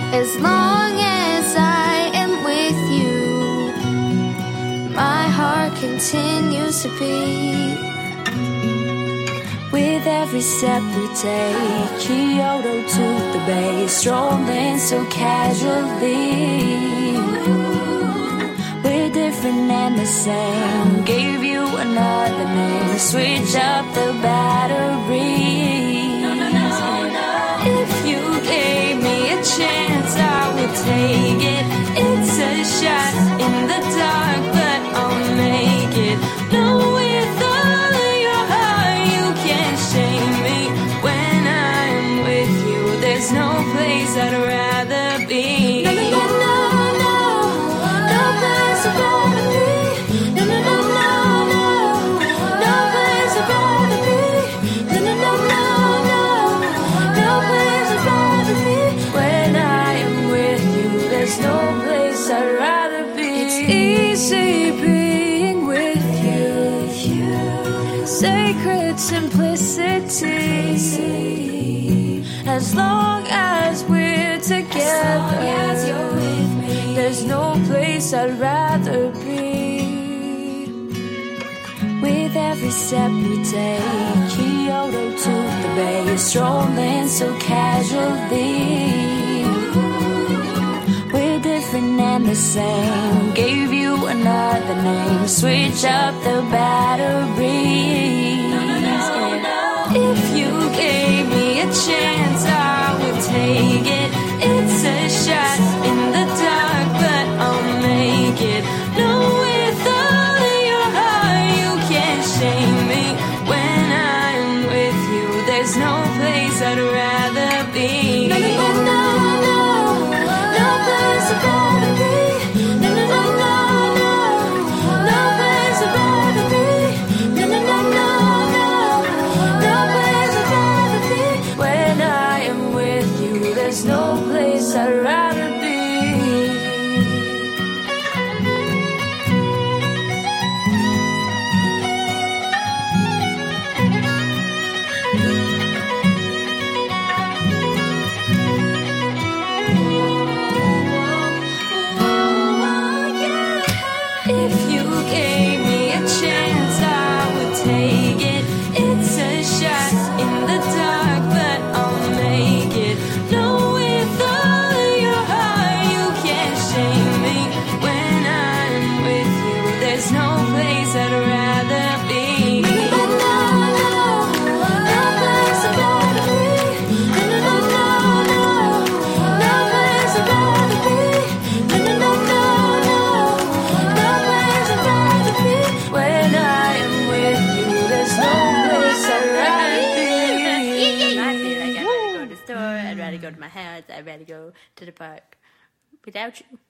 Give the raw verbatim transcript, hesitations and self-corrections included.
As long as I am with you, my heart continues to beat. With every step we take, Kyoto to the bay, strolling so casually. We're different and the same, gave you another name, switch up the batteries. No, no, no, no. If you gave me a chance, I would take it. It's a shot in the dark, but I'll make it. No, with all of your heart, you can't shame me. When I'm with you, there's no place I'd rather be. No, no, no, no, no, no place I'd rather be. No, no, no, no, no, no place I'd rather be. No, no, no, no, no, no place I'd rather be. When I am with you, there's no place I'd rather be. It's easy being with you, sacred simplicity. As long as we're together, there's no place I'd rather be. With every step we take, Kyoto to the bay, strolling so casually. We're different and the same, gave you another name, switch up the batteries. No, no, no, no. If you gave me a chance, I would take it. It's a shot in the dark, but I'll make it. No, with all of your heart, you can't shame me. When I'm with you, there's no place I'd rather be. No, no, no, no, no place I'd rather be. No, no, no, no, no, no place I'd rather be. No, no, no, no, no, no place I'd rather be. When I am with you, there's no place I'd rather be. If you gave me a chance, I would take it. It's a shot in the dark, but I'll make it. No, with all of your heart, you can't shame me. When I'm with you, there's no place I'd rather be. No, no, no, no, no place I'd rather be. No, no, no, no, no place I'd rather be. No, no, no, no, no, no place I'd rather be. When I am with you, there's no place I'd rather be. I feel like I'd rather go to the store, I'd rather go to my house, I'd rather go to the park without you.